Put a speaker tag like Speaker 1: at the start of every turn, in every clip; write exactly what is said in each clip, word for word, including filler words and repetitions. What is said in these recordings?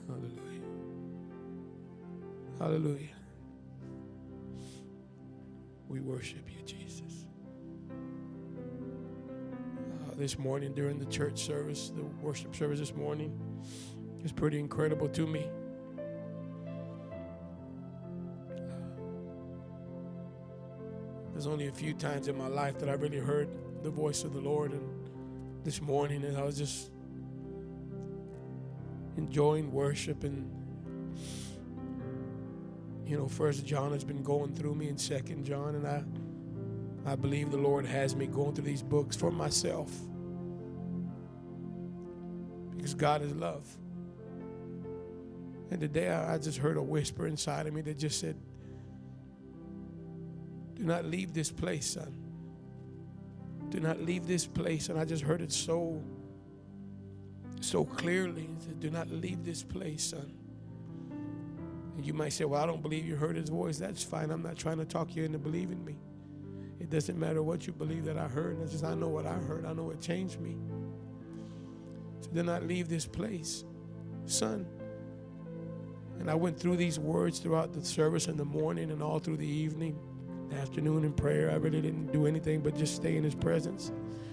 Speaker 1: Hallelujah. Hallelujah. We worship you, Jesus. Uh, this morning during the church service, the worship service this morning, is pretty incredible to me. There's only a few times in my life that I really heard the voice of the Lord, and this morning, and I was just enjoying worship. And you know, First John has been going through me, and Second John, and I, I believe the Lord has me going through these books for myself, because God is love. And today I, I just heard a whisper inside of me that just said, "Do not leave this place, son. Do not leave this place." And I just heard it so, so clearly. It said, "Do not leave this place, son." And you might say, "Well, I don't believe you heard his voice." That's fine. I'm not trying to talk you into believing me. It doesn't matter what you believe that I heard. It's just I know what I heard. I know it changed me. So do not leave this place, son. And I went through these words throughout the service in the morning and all through the evening, the afternoon in prayer. I really didn't do anything but just stay in his presence.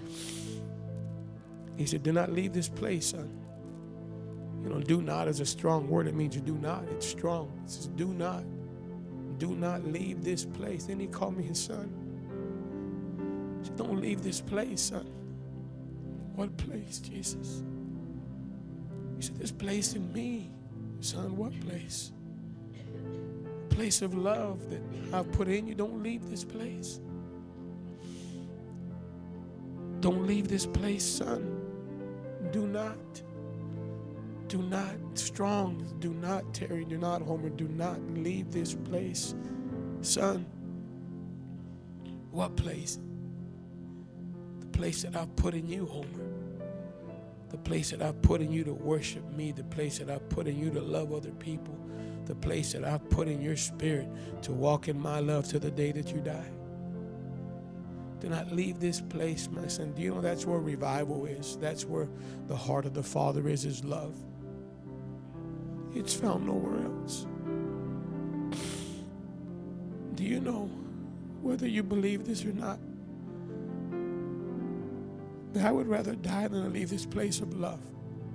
Speaker 1: He said, "Do not leave this place, son." You know, do not is a strong word. It means you do not. It's strong. It says, do not. Do not leave this place. Then he called me his son. He said, "Don't leave this place, son." What place, Jesus? He said, "This place in me." Son, what place? Place of love that I've put in you. Don't leave this place. Don't leave this place, son. Do not. Do not. Strong. Do not, Terry. Do not, Homer. Do not leave this place, son. What place? The place that I've put in you, Homer. The place that I've put in you to worship me. The place that I've put in you to love other people. The place that I've put in your spirit to walk in my love to the day that you die. Do not leave this place, my son. Do you know that's where revival is? That's where the heart of the Father is, is love. It's found nowhere else. Do you know, whether you believe this or not, that I would rather die than leave this place of love?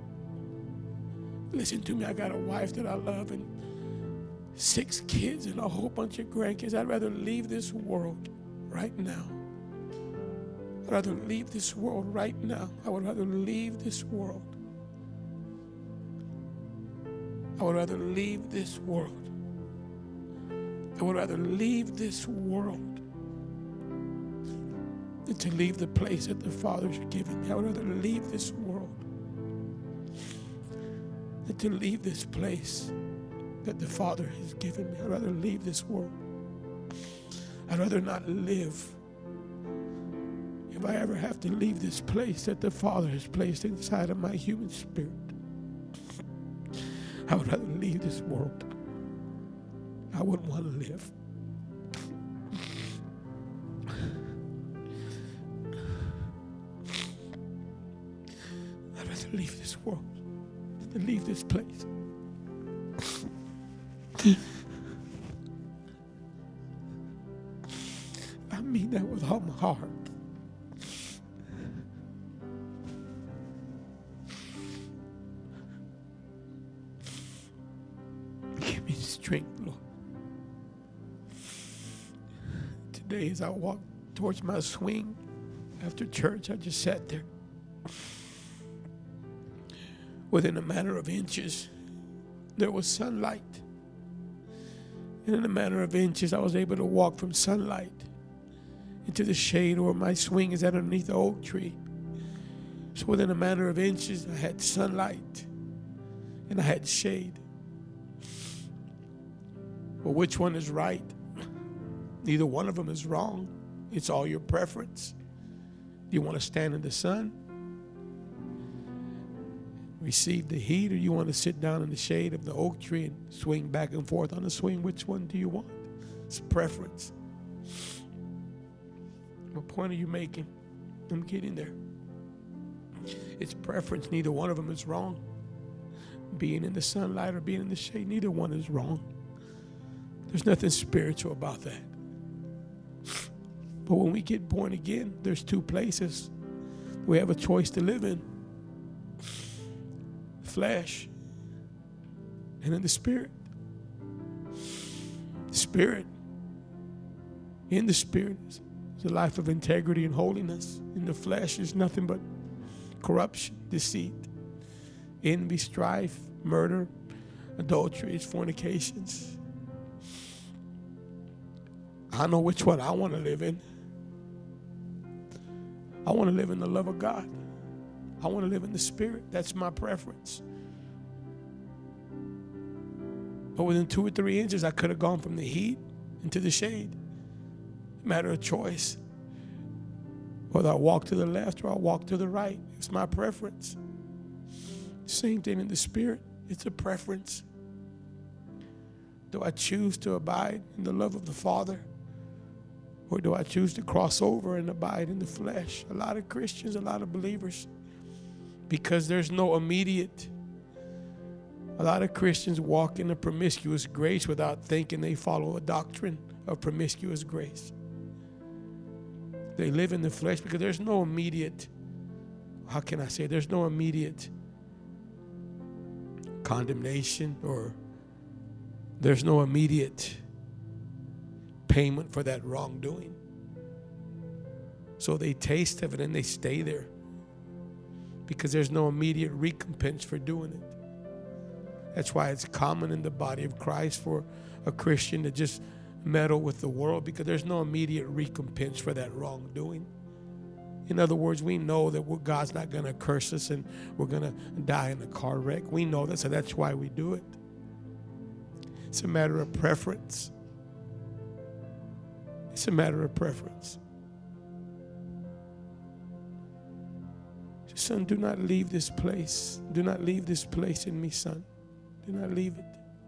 Speaker 1: Listen to me, I got a wife that I love and six kids and a whole bunch of grandkids. I'd rather leave this world right now. I'd rather leave this world right now. I would rather leave this world. I would rather leave this world. I would rather leave this world than to leave the place that the Father's given me. I would rather leave this world than to leave this place that the Father has given me. I'd rather leave this world. I'd rather not live. If I ever have to leave this place that the Father has placed inside of my human spirit, I would rather leave this world. I wouldn't want to live. I'd rather leave this world than leave this place. I mean that with all my heart. Give me strength, Lord. Today as I walked towards my swing after church, I just sat there. Within a matter of inches, there was sunlight. And in a matter of inches, I was able to walk from sunlight into the shade where my swing is underneath the oak tree. So within a matter of inches, I had sunlight and I had shade. Well, which one is right? Neither one of them is wrong. It's all your preference. Do you want to stand in the sun, receive the heat, or you want to sit down in the shade of the oak tree and swing back and forth on the swing? Which one do you want? It's preference. What point are you making? I'm getting there. It's preference. Neither one of them is wrong. being in the sunlight or being in the shade. Neither one is wrong. There's nothing spiritual about that. But when we get born again, there's two places we have a choice to live in. Flesh and in the spirit. The spirit. In the spirit is a life of integrity and holiness. In the flesh is nothing but corruption, deceit, envy, strife, murder, adulteries, fornications. I know which one I want to live in. I want to live in the love of God. I want to live in the spirit. That's my preference. But within two or three inches, I could have gone from the heat into the shade. Matter of choice. Whether I walk to the left or I walk to the right, it's my preference. Same thing in the spirit. It's a preference. Do I choose to abide in the love of the Father? Or do I choose to cross over and abide in the flesh? A lot of Christians, a lot of believers, because there's no immediate. A lot of Christians walk in a promiscuous grace without thinking they follow a doctrine of promiscuous grace. They live in the flesh because there's no immediate, how can I say, there's no immediate condemnation, or there's no immediate payment for that wrongdoing. So they taste of it and they stay there because there's no immediate recompense for doing it. That's why it's common in the body of Christ for a Christian to just meddle with the world, because there's no immediate recompense for that wrongdoing. In other words, we know that we're, God's not going to curse us and we're going to die in a car wreck. We know that, so that's why we do it. It's a matter of preference. It's a matter of preference. Son, do not leave this place. Do not leave this place in me, son. Do not leave it.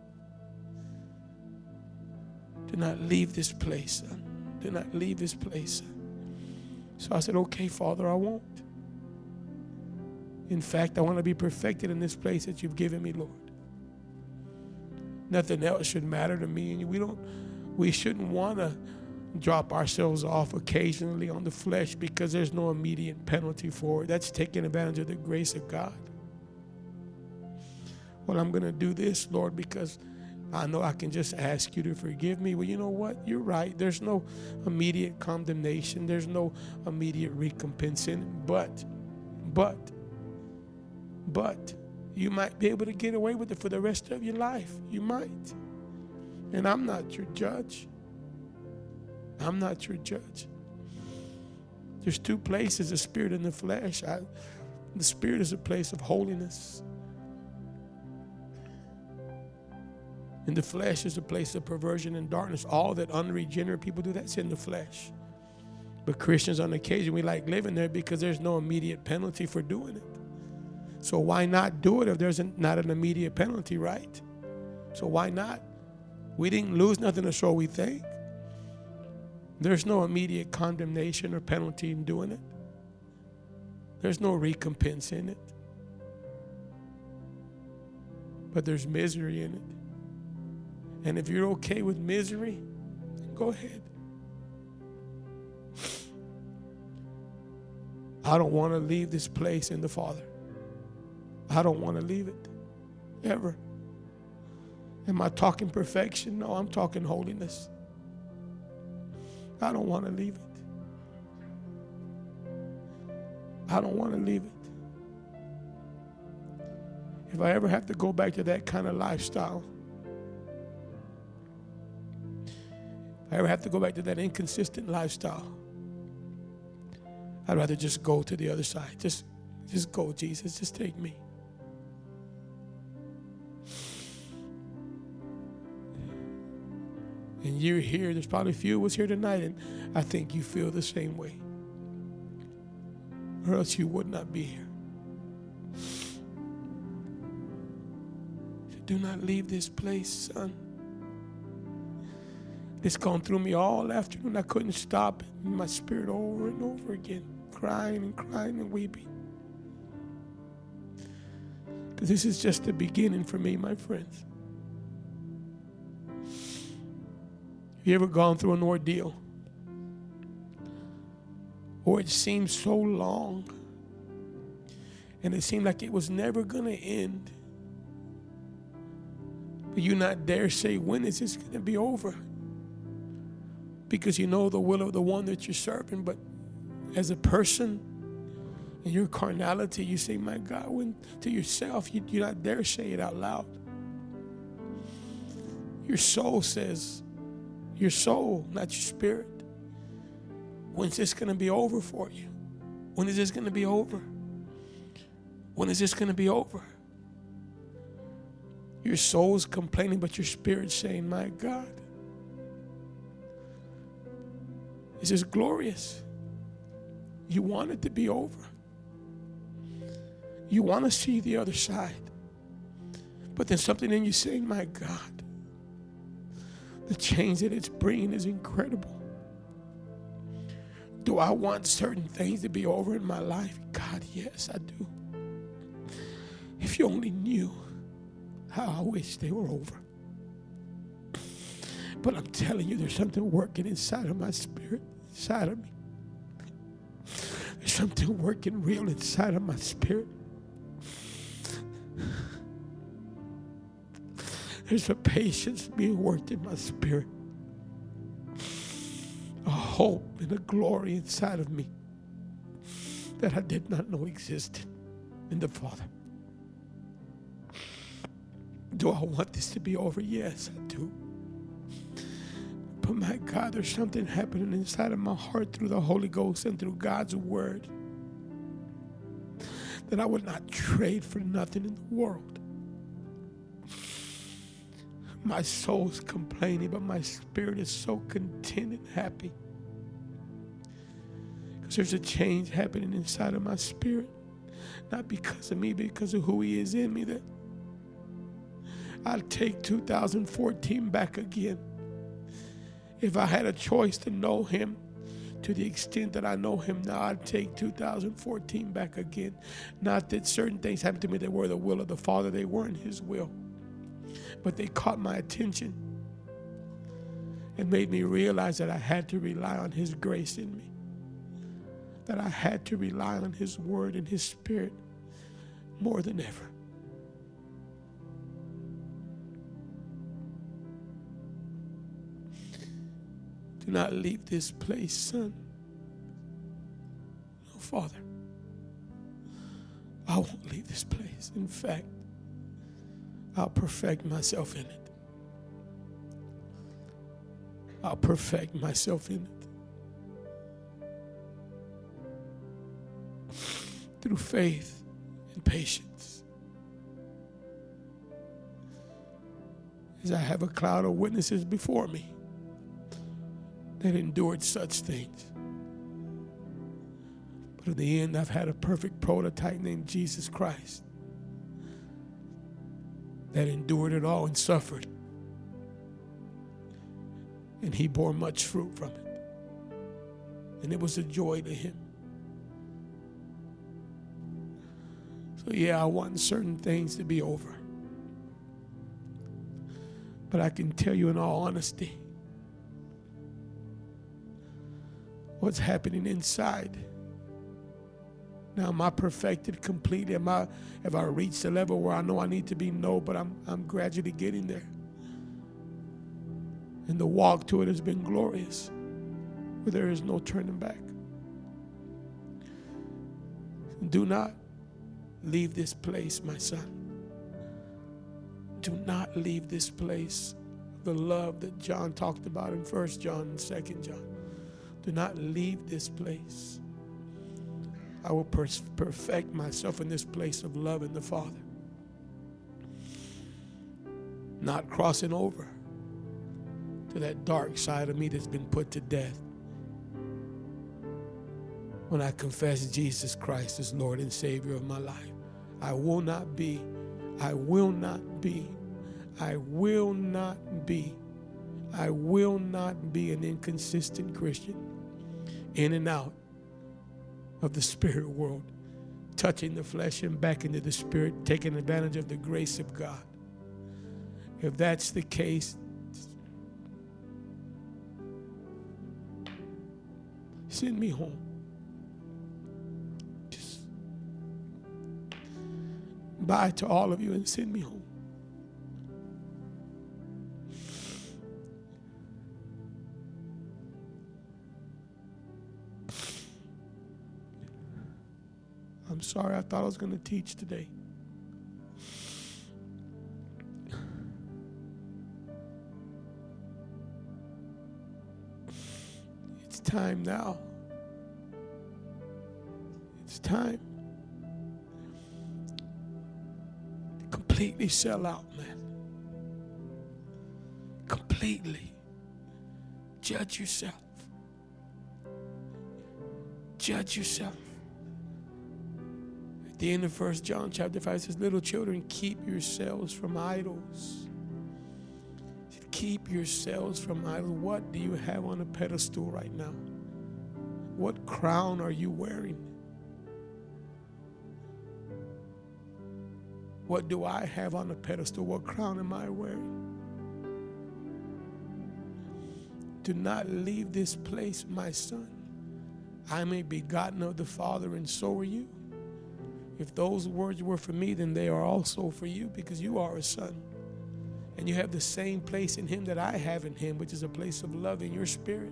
Speaker 1: Do not leave this place, son. Do not leave this place, son. So I said, okay, Father, I won't. In fact, I want to be perfected in this place that you've given me, Lord. Nothing else should matter to me. And we don't, we shouldn't want to drop ourselves off occasionally on the flesh because there's no immediate penalty for it. That's taking advantage of the grace of God. Well, I'm going to do this, Lord, because I know I can just ask you to forgive me. Well, you know what? You're right. There's no immediate condemnation. There's no immediate recompense in it. But, but, but, you might be able to get away with it for the rest of your life. You might. And I'm not your judge. I'm not your judge. There's two places, the spirit and the flesh. I, the spirit is a place of holiness. And the flesh is a place of perversion and darkness. All that unregenerate people do, that's in the flesh. But Christians, on occasion, we like living there because there's no immediate penalty for doing it. So why not do it if there's not an immediate penalty, right? So why not? We didn't lose nothing, or so we think. There's no immediate condemnation or penalty in doing it. There's no recompense in it. But there's misery in it. And if you're okay with misery, go ahead. I don't want to leave this place in the Father. I don't want to leave it, ever. Am I talking perfection? No, I'm talking holiness. I don't want to leave it. I don't want to leave it. If I ever have to go back to that kind of lifestyle, if I ever have to go back to that inconsistent lifestyle, I'd rather just go to the other side. Just, just go, Jesus. Just take me. And you're here. There's probably a few of us here tonight, and I think you feel the same way. Or else you would not be here. Do not leave this place, son. It's gone through me all afternoon. I couldn't stop it in my spirit over and over again, crying and crying and weeping. Because this is just the beginning for me, my friends. Have you ever gone through an ordeal? Or it seemed so long, and it seemed like it was never going to end. But you not dare say, when is this going to be over? Because you know the will of the one that you're serving. But as a person, in your carnality, you say, my God, when to yourself, you, you not dare say it out loud. Your soul says, your soul, not your spirit. When's this going to be over for you? When is this going to be over? When is this going to be over? Your soul's complaining, but your spirit's saying, my God, this is glorious. You want it to be over. You want to see the other side. But then something in you saying, my God, the change that it's bringing is incredible. Do I want certain things to be over in my life? God, yes, I do. If you only knew how I wish they were over. But I'm telling you, there's something working inside of my spirit, inside of me. There's something working real inside of my spirit. There's a patience being worked in my spirit. A hope and a glory inside of me that I did not know existed in the Father. Do I want this to be over? Yes, I do. But my God, there's something happening inside of my heart through the Holy Ghost and through God's Word that I would not trade for nothing in the world. My soul's complaining, but my spirit is so content and happy. Because there's a change happening inside of my spirit. Not because of me, but because of who He is in me. That I'll take two thousand fourteen back again. If I had a choice to know Him to the extent that I know Him now, I'd take two thousand fourteen back again. Not that certain things happened to me that were the will of the Father. They weren't His will. But they caught my attention and made me realize that I had to rely on His grace in me. That I had to rely on His Word and His Spirit more than ever. Do not leave this place, son. No, Father, I won't leave this place. In fact, I'll perfect myself in it. I'll perfect myself in it. Through faith and patience. As I have a cloud of witnesses before me that endured such things. But in the end, I've had a perfect prototype named Jesus Christ that endured it all and suffered. And He bore much fruit from it. And it was a joy to Him. So yeah, I want certain things to be over. But I can tell you in all honesty, what's happening inside. Now, am I perfected completely? Am I, have I reached the level where I know I need to be? No, but I'm, I'm gradually getting there. And the walk to it has been glorious, where there is no turning back. Do not leave this place, my son. Do not leave this place. The love that John talked about in First John and Second John. Do not leave this place. I will per- perfect myself in this place of love in the Father. Not crossing over to that dark side of me that's been put to death. When I confess Jesus Christ as Lord and Savior of my life, I will not be, I will not be, I will not be, I will not be an inconsistent Christian in and out of the spirit world, touching the flesh and back into the spirit, taking advantage of the grace of God. If that's the case, send me home. Just bye to all of you and send me home. I'm sorry, I thought I was going to teach today. It's time now. It's time to completely sell out, man. Completely. Judge yourself. Judge yourself. At the end of First John chapter five, it says, little children, keep yourselves from idols. Keep yourselves from idols. What do you have on a pedestal right now? What crown are you wearing? What do I have on a pedestal? What crown am I wearing? Do not leave this place, my son. I am begotten of the Father, and so are you. If those words were for me, then they are also for you, because you are a son. And you have the same place in him that I have in him, which is a place of love in your spirit.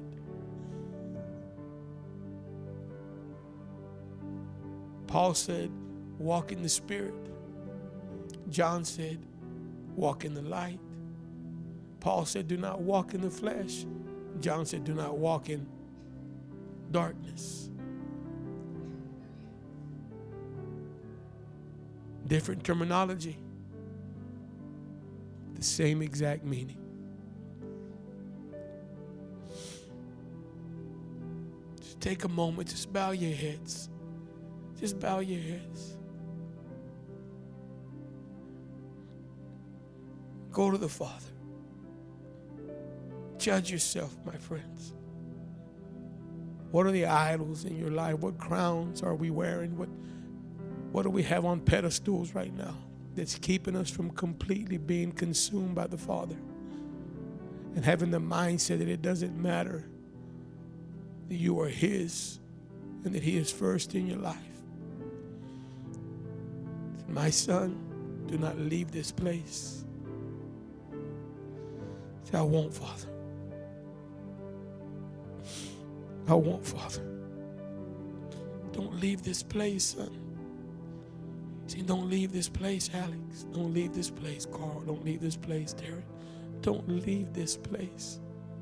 Speaker 1: Paul said, walk in the spirit. John said, walk in the light. Paul said, do not walk in the flesh. John said, do not walk in darkness. Different terminology. The same exact meaning. Just take a moment, just bow your heads. Just bow your heads. Go to the Father. Judge yourself, my friends. What are the idols in your life? What crowns are we wearing? What, what do we have on pedestals right now that's keeping us from completely being consumed by the Father and having the mindset that it doesn't matter that you are His and that He is first in your life? My son, do not leave this place. Say, I won't, Father. I won't, Father. Don't leave this place, son. See, don't leave this place, Alex. Don't leave this place, Carl. Don't leave this place, Derek. Don't leave this place.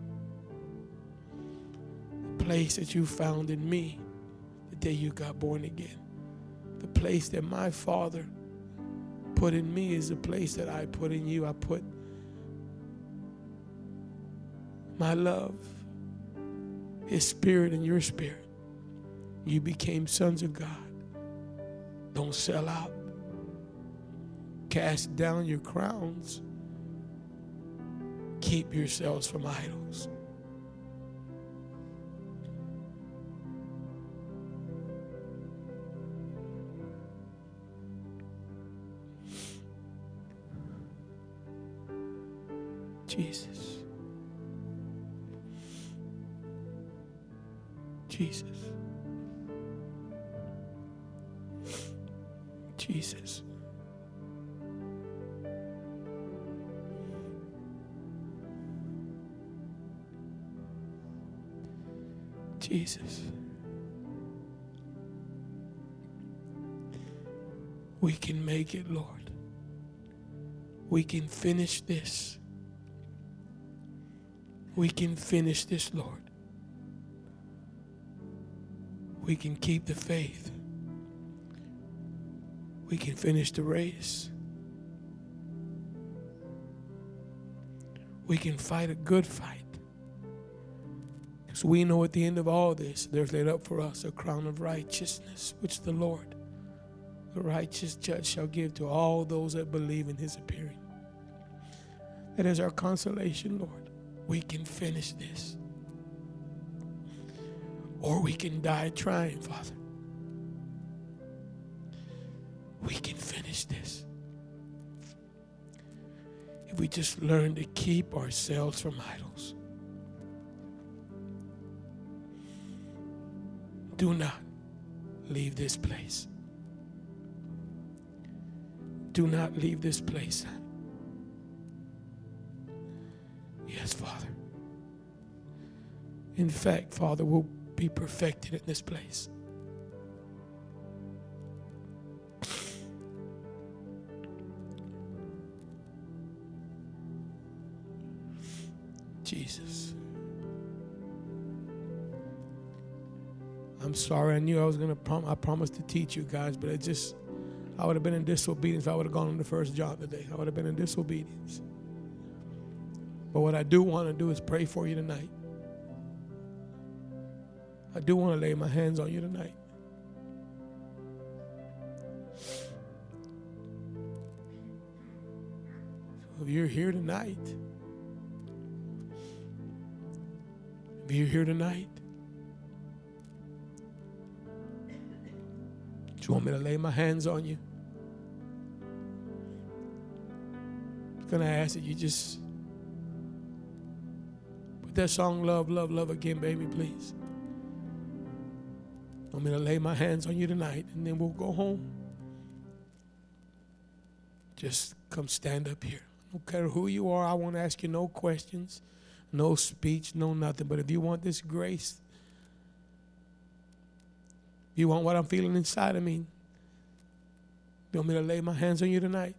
Speaker 1: The place that you found in me the day you got born again. The place that my Father put in me is the place that I put in you. I put my love, His Spirit in your spirit. You became sons of God. Don't sell out. Cast down your crowns. Keep yourselves from idols. Jesus. Jesus. Jesus. Jesus. We can make it, Lord. We can finish this. We can finish this, Lord. We can keep the faith. We can finish the race. We can fight a good fight. Because we know at the end of all this, there's laid up for us a crown of righteousness, which the Lord, the righteous judge, shall give to all those that believe in His appearing. That is our consolation, Lord. We can finish this. Or we can die trying, Father. we can finish this. If we just learn to keep ourselves from idols. Do not leave this place. Do not leave this place. Yes, Father. In fact, Father, we'll be perfected in this place. Jesus. I'm sorry. I knew I was going to prom- I promised to teach you guys, but it just, I would have been in disobedience if I would have gone on the first job today. I would have been in disobedience. But what I do want to do is pray for you tonight. I do want to lay my hands on you tonight. So if you're here tonight, if you're here tonight, do you want me to lay my hands on you? I'm going to ask that you just put that song, Love, Love, Love again, baby, please. I'm going to lay my hands on you tonight, and then we'll go home. Just come stand up here. I don't care who you are. I won't ask you no questions, no speech, no nothing. But if you want this grace, if you want what I'm feeling inside of me, you want me to lay my hands on you tonight?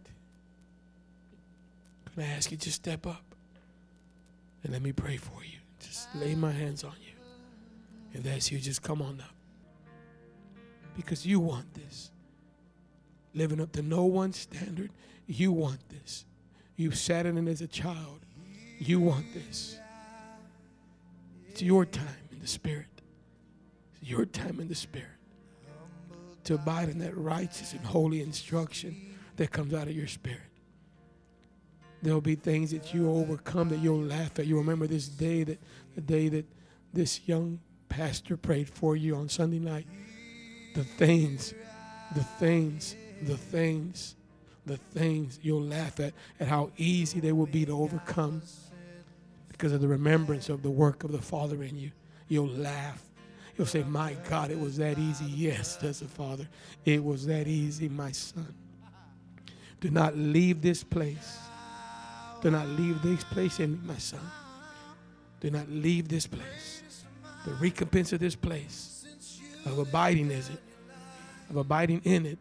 Speaker 1: I'm going to ask you just step up and let me pray for you. Just lay my hands on you. If that's you, just come on up. Because you want this. Living up to no one's standard, you want this. You sat in it as a child. You want this. It's your time in the Spirit. It's your time in the Spirit to abide in that righteous and holy instruction that comes out of your spirit. There'll be things that you overcome that you'll laugh at. You remember this day, that the day that this young pastor prayed for you on Sunday night. The things, the things, the things, the things you'll laugh at, at how easy they will be to overcome because of the remembrance of the work of the Father in you. You'll laugh. You'll say, my God, it was that easy. Yes, says the Father. It was that easy, my son. Do not leave this place. Do not leave this place in me, my son. Do not leave this place. The recompense of this place of abiding is it. Of abiding in it.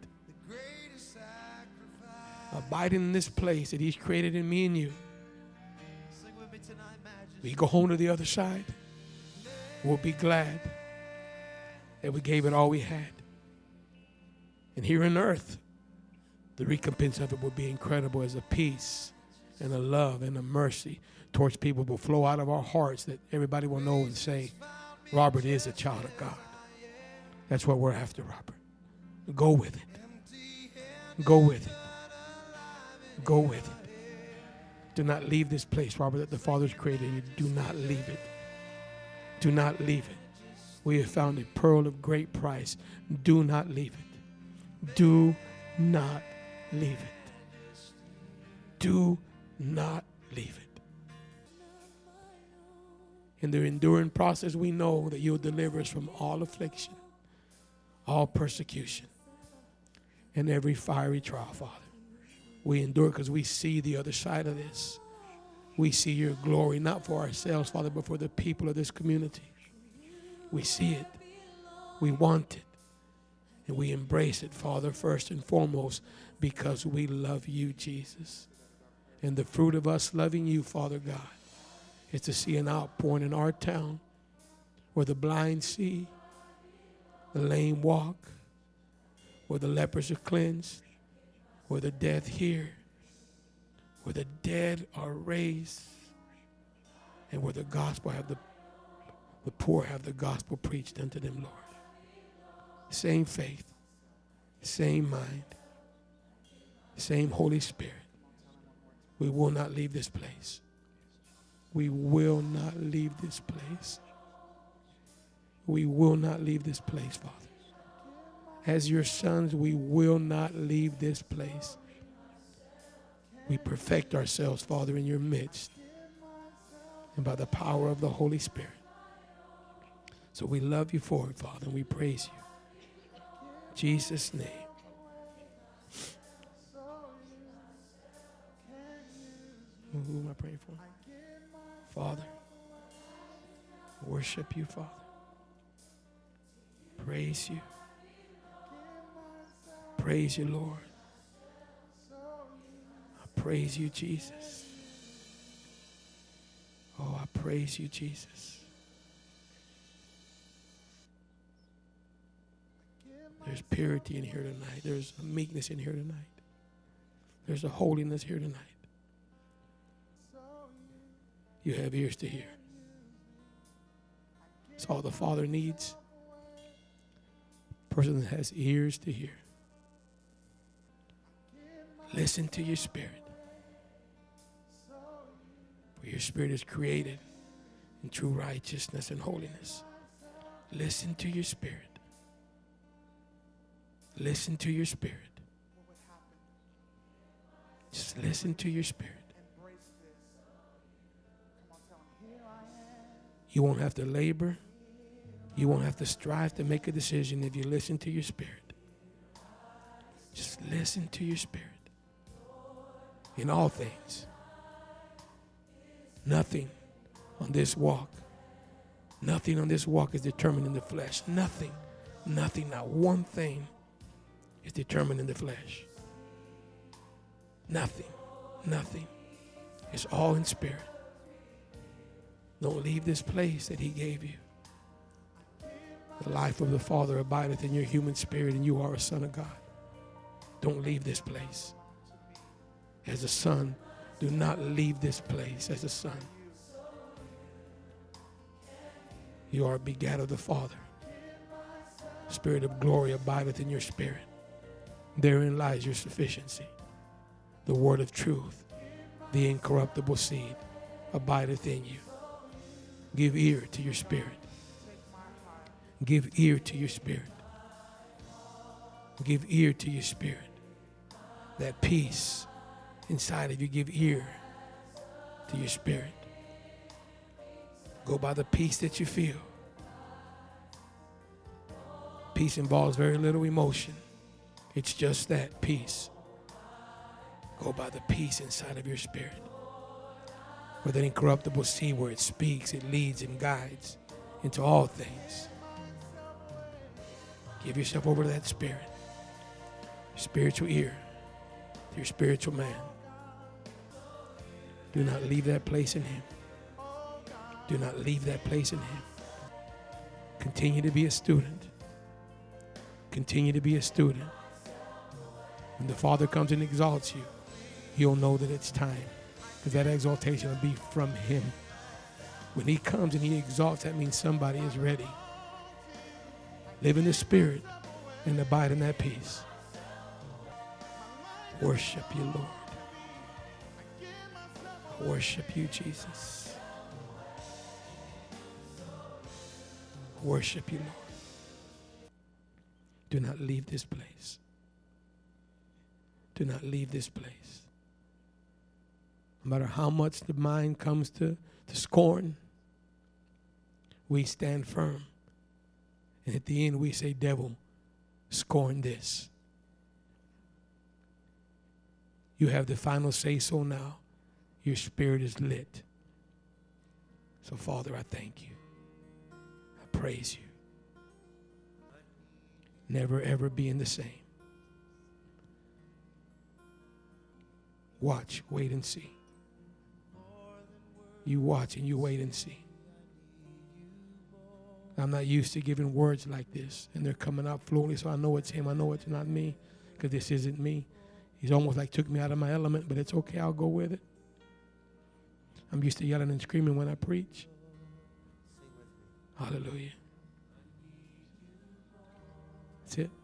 Speaker 1: Abiding in this place that He's created in me and you. We go home to the other side. We'll be glad that we gave it all we had. And here on earth, the recompense of it will be incredible as a peace and a love and a mercy towards people will flow out of our hearts that everybody will know and say, Robert is a child of God. That's what we're after, Robert. Go with it. Go with it. Go with it. Do not leave this place, Robert, that the Father's created you. Do not leave it. Do not leave it. We have found a pearl of great price. Do not leave it. Do not leave it. Do not leave it. In the enduring process, we know that you'll deliver us from all affliction, all persecution, and every fiery trial, Father. We endure because we see the other side of this. We see your glory, not for ourselves, Father, but for the people of this community. We see it. We want it. And we embrace it, Father, first and foremost, because we love you, Jesus. And the fruit of us loving you, Father God, is to see an outpouring in our town where the blind see, the lame walk, where the lepers are cleansed, where the dead hear, where the dead are raised, and where the gospel have the, the poor have the gospel preached unto them, Lord. Same faith, same mind, same Holy Spirit. We will not leave this place. We will not leave this place. We will not leave this place, Father. as your sons, we will not leave this place. We perfect ourselves, Father, in your midst and by the power of the Holy Spirit. So we love you for it, Father, and we praise you. In Jesus' name. Who am I praying for? Father, worship you, Father. Praise you. Praise you, Lord. I praise you, Jesus. Oh, I praise you, Jesus. There's purity in here tonight. There's a meekness in here tonight. There's a holiness here tonight. You have ears to hear. That's all the Father needs. A person that has ears to hear. Listen to your spirit. For your spirit is created in true righteousness and holiness. Listen to your spirit. Listen to your spirit. Just listen to your spirit. You won't have to labor. You won't have to strive to make a decision if you listen to your spirit. Just listen to your spirit. In all things. Nothing on this walk. Nothing on this walk is determined in the flesh. Nothing. Nothing. Not one thing is determined in the flesh. Nothing. Nothing. It's all in spirit. Don't leave this place that he gave you. The life of the Father abideth in your human spirit, and you are a son of God. Don't leave this place. As a son, do not leave this place as a son. You are a begat of the Father. Spirit of glory abideth in your spirit. Therein lies your sufficiency. The word of truth, the incorruptible seed, abideth in you. Give ear to your spirit. Give ear to your spirit. Give ear to your spirit. That peace inside of you, give ear to your spirit. Go by the peace that you feel. Peace involves very little emotion. It's just that, peace. Go by the peace inside of your spirit. With an incorruptible seed where it speaks, it leads and guides into all things. Give yourself over to that spirit. Your spiritual ear to your spiritual man. Do not leave that place in him. Do not leave that place in him. Continue to be a student. Continue to be a student. When the Father comes and exalts you, you'll know that it's time. Because that exaltation will be from him. When he comes and he exalts, that means somebody is ready. Live in the spirit and abide in that peace. Worship you, Lord. I worship you, Jesus. I worship you, Lord. Do not leave this place. Do not leave this place. No matter how much the mind comes to, to scorn, we stand firm. And at the end we say, devil, scorn this. You have the final say-so now. Your spirit is lit. So, Father, I thank you. I praise you. Never, ever being the same. Watch, wait, and see. You watch and you wait and see. I'm not used to giving words like this, and they're coming out fluently, so I know it's him. I know it's not me, because this isn't me. He's almost like took me out of my element, but it's okay. I'll go with it. I'm used to yelling and screaming when I preach. Hallelujah. That's it.